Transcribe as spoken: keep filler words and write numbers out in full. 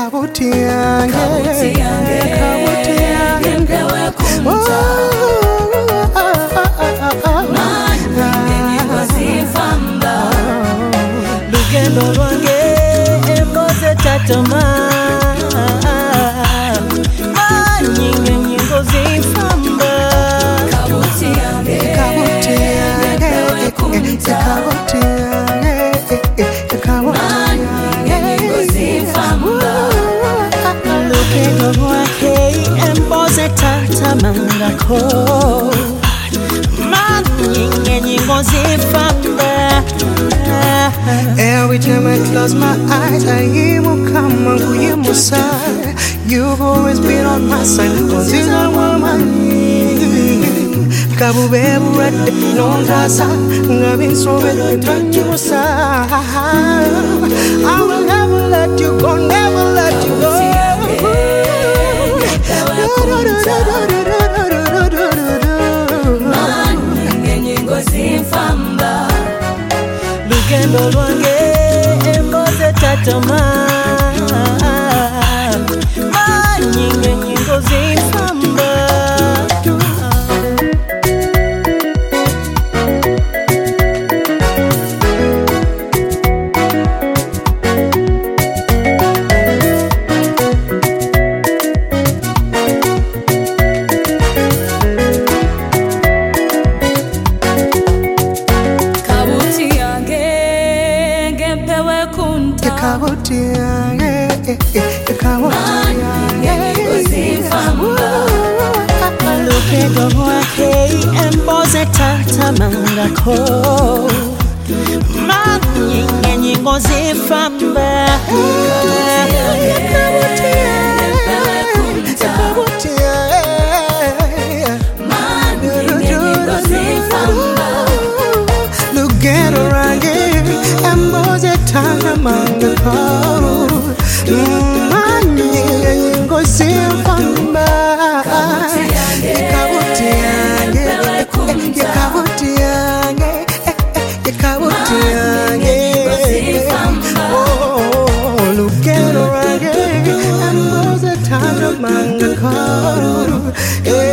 kabuti yange kabuti yange kabuti yange ngepewe kumta manye nyingo zifamba lugendo lwange emboze tatoma manye nyingo zifamba kabuti yange kabuti yange ngepewe kumta kabuti yange kabuti yange lugendo lwake emboze tatamangako manye nyingo zifamba. Every time I close my eyes, I hear you come and you side. You've always been on my side, cause you're the woman. Kabu bebu rete, no gaza, ngabin so bedu touch your side. I will never let you go, never let you go. Lugendo lwange emboze tatoma manye nyingo zifamba. Kabuti yange, kabuti yange, lugendo lwake emboze tatamangako manye nyingo zifamba. kabuti yange, kabuti yange, lugendo lwange emboze tatamangako manye nyingo zifamba. Kabuti yange, kabuti yange, kabuti yange, oh, lugendo lwange emboze tatamangako.